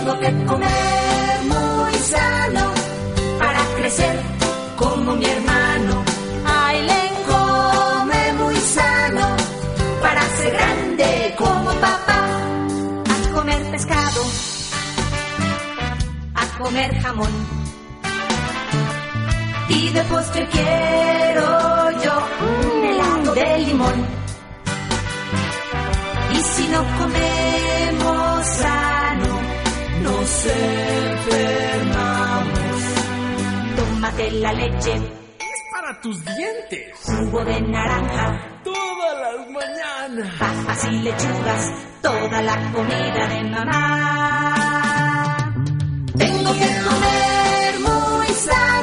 Tengo que comer muy sano para crecer como mi hermano. Aileen come muy sano para ser grande como papá. A comer pescado, a comer jamón, y de postre quiero yo un helado de limón. Y si no comemos sano, nos enfermamos. Tómate la leche, es para tus dientes. Jugo de naranja, todas las mañanas. Papas y lechugas, toda la comida de mamá. Tengo que comer muy sano